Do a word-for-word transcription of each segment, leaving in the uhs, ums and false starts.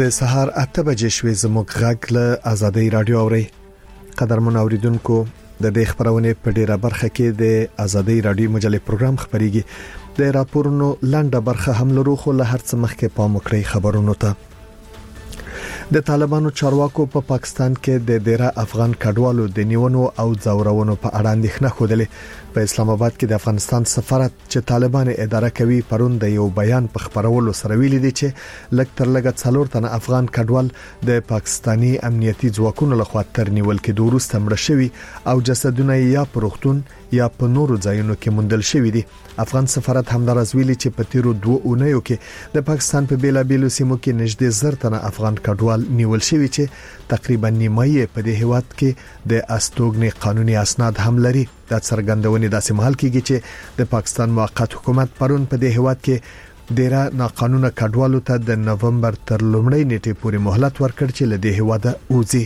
د سهار اته بجې شوې زموږ غږ له آزادۍ رادیو اوري. قدرمن اوریدونکو د دې خبرونه په ډیره برخه کې د آزادۍ رادیو مجلې پروګرام خبريږي. د راپورونو لنډه برخه هم لرو خو له هر څه مخکې پام وکړئ خبرونو ته. د طالبانو چارواکو په پا پاکستان کې د ډیره افغان کډوالو د نیونو او ځورونو په اړه اندېښنه خوده. په اسلام آباد کې د افغانستان سفارت چې طالبان اداره کوي پرون د یو بیان په خبرولو سره ویلي دي چې لږ تر لږه څلور تنه افغان کډوال د پاکستانی امنیتي ځواکونو لخوا تر نیول کې دوروسته مړ شوي او جسدونه یا پروختون یا په نورو ځایونو کې موندل شوي دي. افغان سفارت همدارس ویلي چې په تیرو دوه اونیو کې د پاکستان په بیلابیلو سیمو کې نږدې زر تنه افغان کډوال نیول شوي چې تقریبا نیمه یې په دې هیواد کې د استوګنې قانوني اسناد هم لري. دا څرګندونه داسې مهال کېږي چې د پاکستان موقت حکومت پرون په دې هیواد کې ډیره ناقانونه کډوالو ته د نومبر تر لومړۍ نیټې پورې مهلت ورکړ چې له دې هیواده وځي.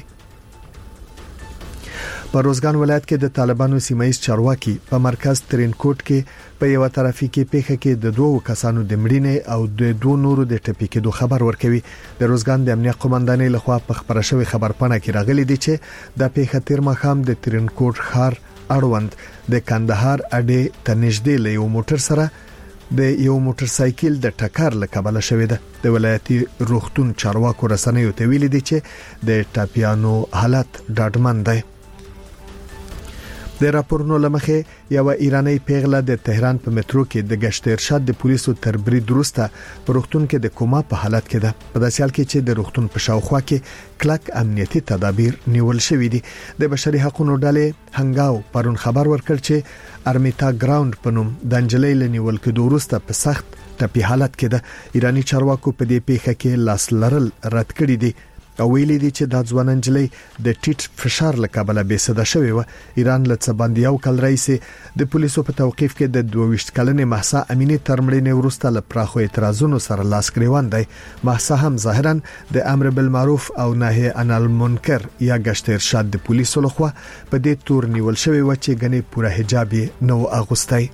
په روزګان ولایت کې د طالبانو سیمایي چارواکي په مرکز ترینکوټ کې په یو ترافیکي پیښه کې د دوه کسانو د مړینې او د دوه نورو د ټپي کېدو خبر ورکوي. د روزګان د امنیت قومندانۍ لخوا په خبره شوی خبرپاڼه کې راغلي دي چې د پیښه تیر مخام د ترینکوټ ښار اړوند د کندهار اډې تنجدې له یو موټر سره د یو موټر سایکل د ټکر له کبله شوې ده. د ولایتي روغتون چارواکو رسنیو ته ویلي دي چې د ټاپیانو حالت ډاډمن دی. د راپورونو لمخې یو ایرانی پیغله د تهران په مترو کې د گشت ارشاد د پولیسو تر برید وروسته په روغتون کې د کوما په حالت کې ده. په داسې حال کې چې د روغتون په شاوخوا کې کلک امنیتي تدابیر نیول شوې دي. د بشري حقوقو ډلې هنګاو پرون خبر ورکړ چې ارمیتا ګراوند په نوم د انجلۍ لنیول کې وروسته په سخت ټپي حالت کې ده. ایرانی چارواکو په دې پیښه کې لاس لرل رد کړی دي او ویلي دي چې د ځوان انجلۍ د ټیټ فشار له کبله بې صدا شوې و. ایران له څه باندې یو کال رئیس د پولیسو په توقيف کې د دوه ویشت کلنې مهسا امینی تر مړینې وروسته له پراخو اعتراضونو سره لاس ګریوان دی. مهسا هم ظاهرا د امر بالمعروف او نهي عن المنکر یا گشت ارشاد د پولیسو لخوا په دې تور نیول شوی و چې غني پوره حجاب نو اغوستای.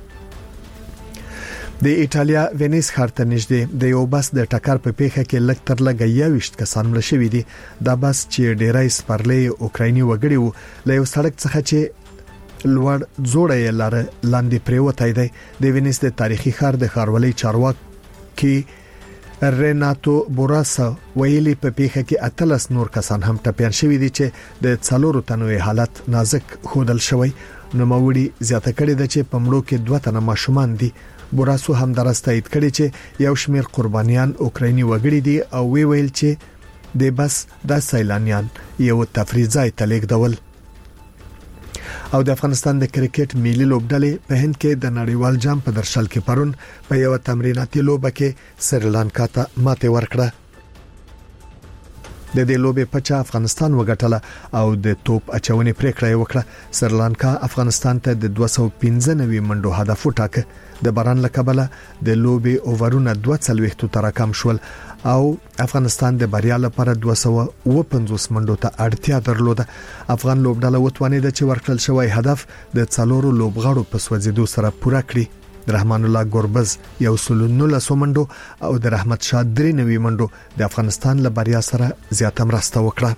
د ایټالیا وینیس ښار ته نږدې د یو بس د ټکر په پیښه کې لږ تر لږه یوویشت کسان مړ شوي دي. دا بس چې ډیری سپرلې اوکرایني وګړي وو له یو سړک څخه چې لوړ جوړه یې لاره لاندې پریوتی دی. د وینیس د تاریخي ښار د ښاروالۍ چارواکي ریناتو بوراسا ویلي په پیښه کې اتلس نور کسان هم ټپيان شوي دي چې د څلورو تنو حالت نازک خودل شوی. نو موري زیاته کړي د چې په مړو کې دوه تنه ماشومان دي. بوراسو هم درستایید کړي چې یو شمیر قربانیان اوکرایني وګړي دي او وی ویل چې د بس د سیلانیان یو تفریح ځای ته لیږدول. او د افغانستان د کرکټ ملي لوبډلې په هند کې د نړیوال جام په درشل کې پرون په یو تمریناتي لوبه کې سریلانکا ته ماته ورکړه. د دې لوبې په چا افغانستان وګټله او د توپ اچونې پریکړه وکړه. سریلانکا افغانستان ته د دوه سوه پنځه نوي منډو هدف وټاکه. د باران لکبله د لوبې اوورونه دوه څلويخت تر کم شول او افغانستان د بریا لپاره دوه سوه اوه پنځوس منډو ته اړتیا درلوده. افغان لوبډله وتوانید چې ورکړل شوی هدف د څلورو لوبغاړو په سوځیدو سره پوره کړي. رحمان الله ګوربز یو سل نولس منډو او د رحمت شاه درې نوي منډو د افغانستان له بریا سره زیاته مرسته وکړه.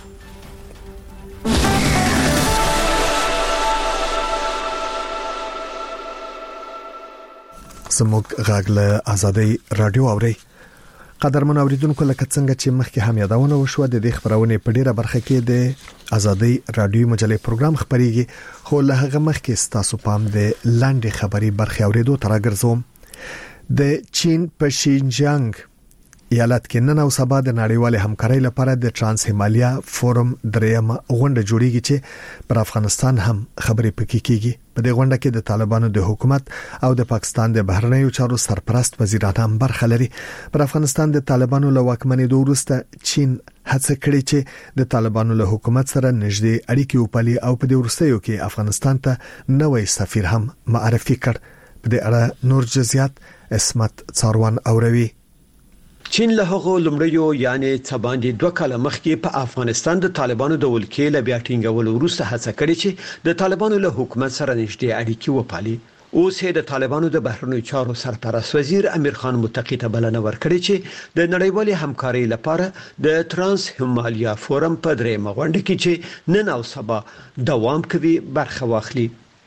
زموږ غږ له آزادۍ رادیو اوري. قدرمن اوریدونکو لکه څنګه چې مخکې هم یادونه وشوه د دې خبرونه په ډیره برخه کې د آزادۍ رادیو مجلې پروګرام خبريږي خو له هغه مخکې ستاسو پام د لاندې خبري برخه اوریدو تر راګرځوم. د چین په شینجیانګ ایالت کې نن او سبا د نړیوال همکارۍ لپاره د ترانس هیمالیا فورم درېمه غونډه جوړیږي چې پر افغانستان هم خبرې پکې کیږي. په دې غونډه کې د طالبانو د حکومت او د پاکستان د بهرنیو چارو سرپرست وزیران هم برخه لري. پر افغانستان د طالبانو له واکمنۍ وروسته چین هڅه کړې چې د طالبانو له حکومت سره نږدې اړیکې وپالي او په دې وروستیو کې افغانستان ته نوې سفیر هم معرفي کړ. په دې اړه نور جزئیات اسمت څاروان اوروي. چین له هغو لمړیو یعنی څه باندې دوه کاله مخکې په افغانستان د طالبانو د ولکې له بیا ټینګولو وروسته هڅه کړې چې د طالبانو له حکومت سره نږدې اړیکې وپالي اوس د طالبانو د بهرنیو چارو سرپرست وزیر امیر خان متقی ته بلنه ورکړې چې د نړیوالې همکارۍ لپاره د ترانس همالیا فورم په درېمه غونډه کې چې نن او سبا دوام کوي برخه واخلي.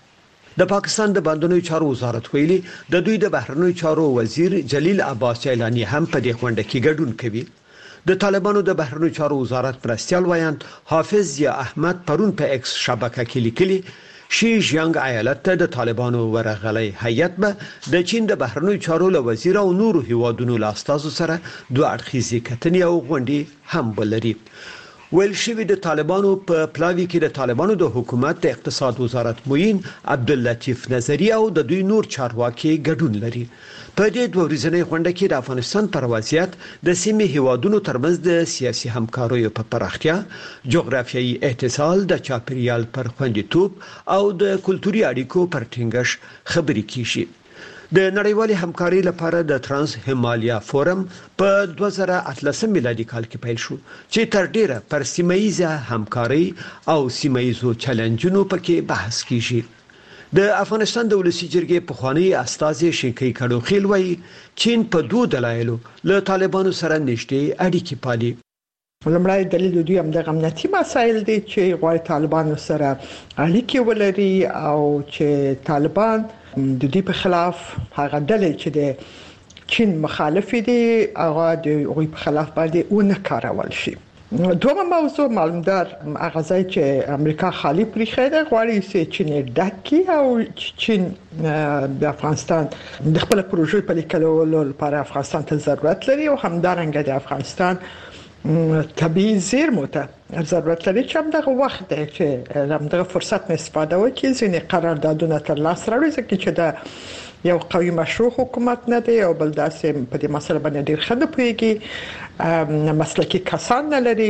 د پاکستان د بندونو چارو وزارت ویلي د دوی د بهرنیو چارو وزیر جلیل عباس چیلانی هم په دې غونډه کې ګډون کوي. د طالبانو د بهرنیو چارو وزارت مرستیال وایند حافظ ضیا احمد پرون په ایکس شبکه کې لیکلي شي جنگ ایالت ته د طالبانو ورغلي هیئت به د چین د بهرنیو چارو له وزیر او نورو هیوادونو له استازو سره دوه اړخیزې کتنې او غونډې هم ولري. ویل شوی د طالبانو په پلاوی کې د طالبانو د حکومت د اقتصاد وزارت موین عبداللطیف نظری او د دوی نور چارواکي ګډون لري. په دې دوه ورځنۍ غونډه کې د افغانستان پر وضعیت د سیمې هیوادونو ترمنځ د سیاسي همکاریو په پراختیا، جغرافیایي اتصال، د چاپیریال پر خوندیتوب او د کلتوري اړیکو پر ټینګښت خبرې کیږي. د نړیوالې همکارۍ لپاره د ترانس همالیا فورم په دوه زره اتلسم میلادي کال کې پیل شو چې تر ډیره پر سیمایي همکارۍ او سیمایي چیلنجونو پکې بحث کیږي. د افغانستان د ولسی جرګې په خوانی استازي شینکی کډو خیل وای چین په دوه دلایلو له طالبانو سره نږدې اړیکې پالي. ولمړای دلیل دوی هم د امنیتي مسایل دي چې غواړي طالبانو سره اړیکې ولري او چې طالبان د دې په خلاف هغه ډلې چې د چین مخالف دي هغه د غوي په خلاف باندې ونه کارول شي. دومره موضوع معلومدار هغه ځای چې امریکا خالی پریخي ده غواړي چې چین ډکی او چین د افغانستان د خپل پروژې په لیکلو لپاره افغانستان ته ضرورت لري او همدارنګه د افغانستان طبيعي زیرمو ته ضرورت لري چې همدغه وخت دی چې همدغه فرصت نه استفاده وکړي ځینې قراردادونه تر لاس راوړي ځکه چې د یو قوي مشروع حکومت نه دی او بل داسې په دې مسله باندې ډیر ښه نه پوهیږي، مسلکي کسان نه لري.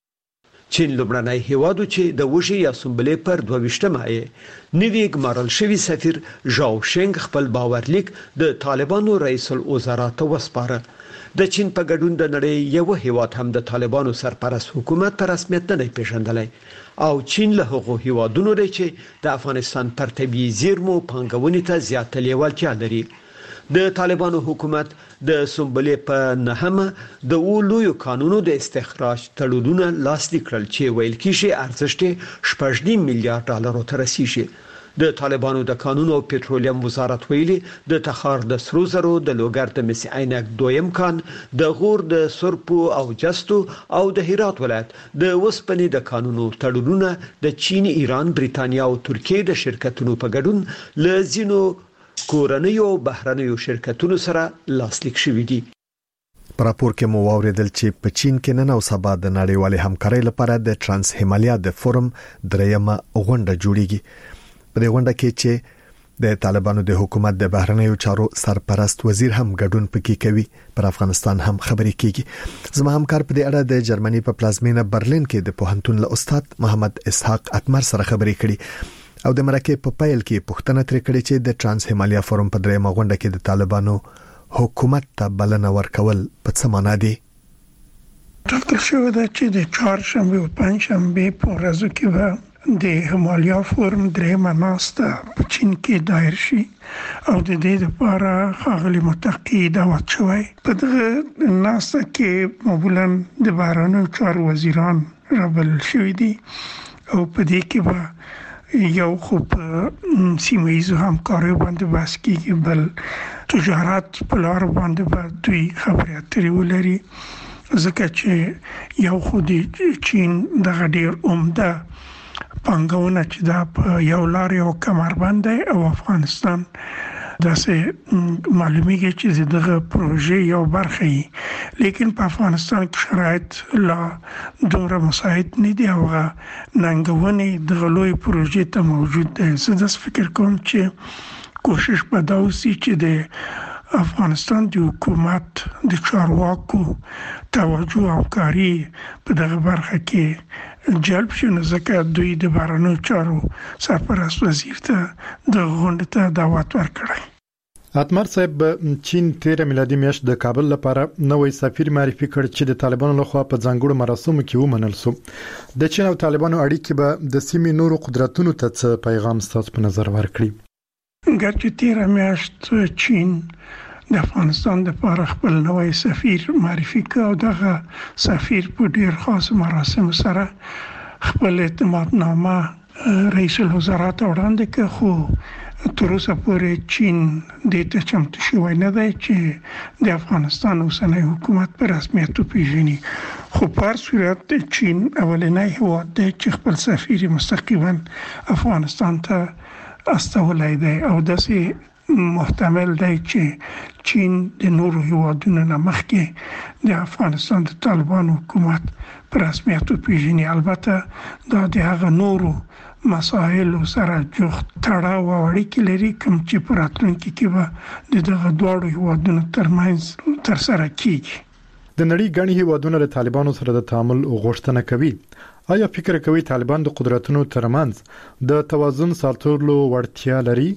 چین لومړنی هیواد چې د وشي یا سمبلې پر دوه ویشتمه یې نوی ګمارل شوی سفیر ژاو شنګ خپل باورلیک د طالبانو رئیس الوزرا ته وسپاره. د چین په ګډون د نړۍ یو هیواد هم د طالبانو سرپرست حکومت پر رسمیت نه پیژندلای او چین له هغو هیوادونو دی چې د افغانستان پر طبيعي زیرمو پانګونې ته زیاته لیوالتیا لري. د طالبانو حکومت د سمبلې په نهمه د اولویو قانونو د استخراج تړونونه لاسلیک کړل چې ویل کیږي ارزښت شپږ نیم میلیارډ ډالر ته رسیږي. د طالبانو د قانون او پټرولیم وزارت ویلي د تخار د سرو زرو د لوګر د مس عینک دویم کان د غور د سرپو او جستو او د هرات ولایت د وسپنې د قانونو تړونونه د چین، ایران، بریتانیا او ترکیه د شرکتونو په ګډون لزینو کورنیو بهرنیو شرکتونو سره لاسلیک شوي دي. په راپور کې مو واوریدل چې په چین کې نن او سبا د نړیوالې همکارۍ لپاره د ترانس همالیا د فورم درېمه غونډه جوړیږي. په دې غونډه کې چې د طالبانو د حکومت د بهرنیو چارو سرپرست وزیر هم ګډون پکې کوي، پر افغانستان هم خبرې کیږي. زما همکار په دې اړه د جرمني په پلازمینه برلین کې د پوهنتون له استاد محمد اسحاق اتمر سره خبرې کړي او د مرکه په پایل کې پوښتنه ترې کړې چې د ترانس همالیا فورم په درېمه غونډه کې د طالبانو حکومت ته بلنه ورکول په څه معنی دي؟ ټاکل شوی دی چې د چهارشنبه او پنځشنبه په ورځو کې به د همالیا فورم درېمه ناسته په چین کې دایر شي او د دې لپاره ښاغلي متقی دعوت شوی. په دغه ناسته کې معمولاً د بهرنیو چارو وزیران رابلل شوي دي او په دې کې به یو خو په سیمه‌ایزو همکاریو باندې بحث کیږي، بل تجارت په لار باندې به دوی خبرې اترې ولري ځکه چې یو خو د چین دغه ډیر عمده پانګونه چې دا په یو لار یو کمربند دی او افغانستان داسې معلومیږي چې دغه پروژې یو برخه وي، لیکن په افغانستان کې شرایط لا دومره مساعد نه دي او ننګونې دغه لوی پروژې ته موجود دي. زه داس فکر کوم چې کوشش به دا وشي چې د افغانستان د حکومت د چارواکو توجه او کاری په دغه برخه کې جلب شي، ځکه دوی د بهرنیو چارو سرپرست وزیر ته د غونډې ته دعوت ورکړی. اتمر صاحب، چین تیره میلادي میاشت د کابل لپاره نوې سفیر معرفي کړ چې د طالبانو لخوا په ځانګړو مراسمو کې ومنل شو. د چین او طالبانو اړیکې به د سیمې نورو قدرتونو ته څه پیغام ستاسو په نظر ورکړي؟ ګرچې تیر میاشت چین د افغانستان د لپاره خپل نوی سفیر معرفي کړ او دغه سفیر په ډیر خاص مراسم سره خپل اعتمادنامه رئیس الوزرا ته وړاندې کړ، خو تر اوسه پورې چین د ته چمتو شوی نه دی چې د افغانستان اوسنی حکومت په رسمیت وپیژني. خو په هر صورت چین اولنی هیواد دی چې خپل سفیر مستقیما افغانستان ته استولی دی او داسې محتمل دی چې چین د نورو هیوادونو نه مخکې د افغانستان د طالبان حکومت په رسمیت وپیژني. البته دا د هغه نورو مسایلو سره جوخت تړاو او اړیکې لري کوم چې په راتلونکي کې به د دغه دواړو هیوادونو ترمنځ ترسره کیږي. د نړۍ ګڼ هیوادونه له طالبانو سره د تعامل غوښتنه کوي. آیا فکر کوي طالبان د قدرتونو ترمنځ د توازن ساتلو وړتیا لري؟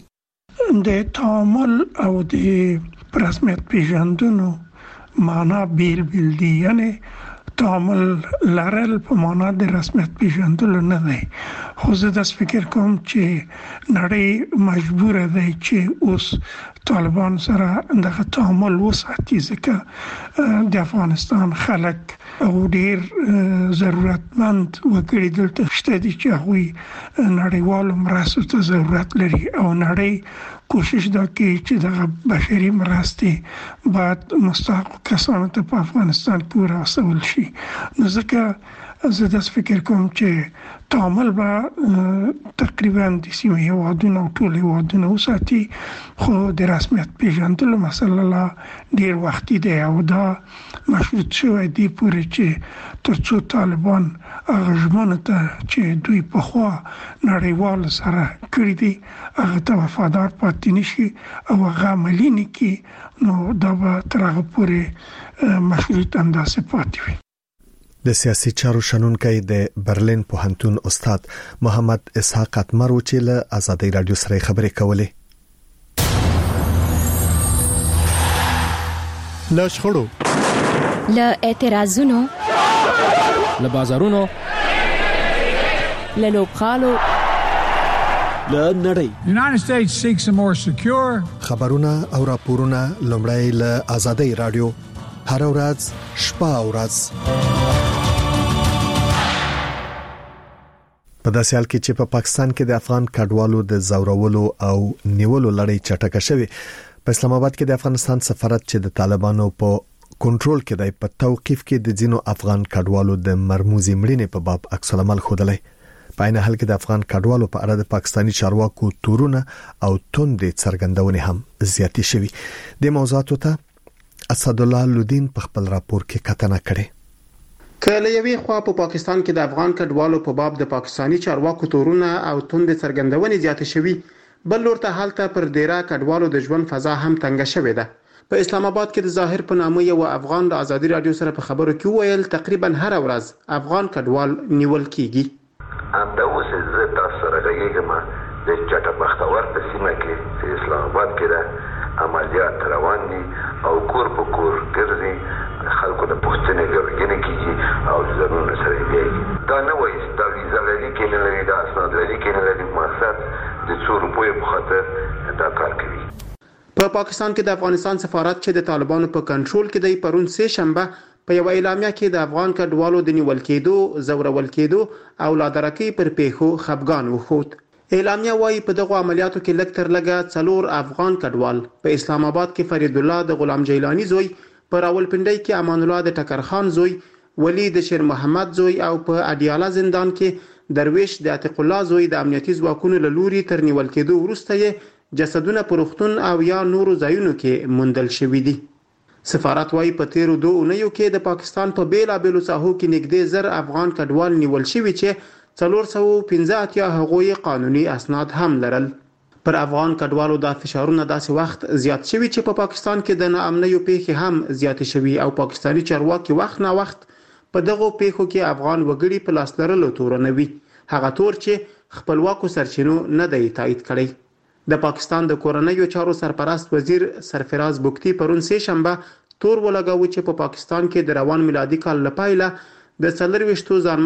د تعامل او د رسمیت پیژندنو معنا بیل بیل دي، یعنی تعامل لرل په معنا د رسمیت پیژندلو نه دی. خو زه داس فکر کوم چې نړۍ مجبور دی چې اوس طالبان سره دغه تعامل وساتي، ځکه د افغانستان خلک او ډیر ضرورتمند وګړي دلته شته دي چې هغوی نړیوالو مرستو ته ضرورت لري او نړۍ کوشش دا کوي چې دغه بشري مرستې باید مستحق کسانو ته په افغانستان کې ورسول شي. نو ځکه زه داس فکر کوم چې تعامل به تقریبا د سیمه هیوادونو او ټول هیوادونو وساتي، خو د رسمیت پیژندلو مسله لا ډیر وختي دی او دا مشروط شوی دی پورې چې ترڅو طالبان هغه ژمنه ته چې دوی په خوا نړیوال سره کړی دي هغه ته وفادار پاتې نشي او هغه عملي نه کړي، نو دا به تر هغه پورې مشروط اندازه پاتې وي. د سیاسي چارو شنونکي د برلین پوهنتون استاد محمد اسحاق اتمر چې له آزادۍ رادیو سره خبرې کولې. له شخړو، له اعتراضونو، له بازارونو، له لوبخالو، له نړۍ United States seeks a more secure خبرونه او راپورونه لومړی له آزادۍ رادیو هر ورځ شپه او ورځ په داسې حال کې چې په پا پاکستان کې د افغان کډوالو د زورولو او نیولو لړۍ چټکه شوه. په اسلام آباد کې د افغانستان سفارت چې د طالبانو په کنټرول کې دی په توقيف کې د ځینو افغان کډوالو د مرموزي مړینې په باب عکس العمل خوده. په عین حال کې د افغان کډوالو په اړه د پاکستاني چارواکو تورونه او توندې څرګندونې هم زیاتې شوي. د موضوعاتو ته اسد الله لودین په خپل راپور کې کتنه کړې. کله یوې خوا په پاکستان کې د افغان کډوالو په باب د پاکستاني چارواکو تورونه او توند څرګندونې زیات شوي، بل لور ته حالت پر ډیره کډوالو د ژوند فضا هم تنګ شوې ده. په اسلام آباد کې د ظاهر په نامه یو افغان د آزادۍ رادیو سره په خبرو کې ویل تقریبا هر ورځ افغان کډوال نیول کیږي. همدا اوس زه تاسو سره غږیږم د چټه بختور په سیمه کې چې اسلام آباد کې ده عملیات روان دي او کور په کور ګرځي، خلکو د پوښتنې ګرځنه کیږي او ځانونه سره یې دا نه وایي دا ویزه لري کې نه لري، دا اسناد لري کې نه لري، مقصد د څو روپیو په خاطر دا کار کوي. په پا پاکستان کې د افغانستان سفارت چې د طالبانو په کنټرول کې دی پرون سه شنبه په یو اعلامیه کې د افغان کډوالو د نیول کېدو، زورول کېدو او لادرکۍ پر پیښو خفګان وښود. اعلامیه وايي په دغه عملیاتو کې لږ تر لږه څلور افغان کډوال په اسلام آباد کې فرید الله د غلام جیلانی زوی، په راولپنډي کې امان الله د ټکر خان زوی، ولی د شیر محمد زوی او په اډیاله زندان کې درویش د عتیق الله زوی د امنیتي ځواکونو له لوري تر نیول کېدو وروسته یې جسدونه په روغتون او یا نورو ځایونو کې موندل شوي دي. سفارت وايي په تیرو دوه اونیو کې د پاکستان په بیلابېلو ساحو کې نږدې زر افغان کډوال نیول شوي چې څلور سوه پنځه اتیا هغوی قانوني اسناد هم لرل. پر افغان کډوالو د فشارونو داسې وخت زیات شوي چې په پا پاکستان کې د ناامنیو پیښې هم زیات شوي او پاکستاني چارواکي وخت نه وخت په دغه پیښو کې افغان وګړي په لاس لرلو تورنوي، هغه تور چې خپلواکو سرچینو نه دی تایید کړی. د پاکستان د کورنیو چارو سرپرست وزیر سرفراز بوکتی پرون سه شنبه تور ولګاوه چې په پا پاکستان کې د روان میلادي کال لپاره د څلور ویشتو ځان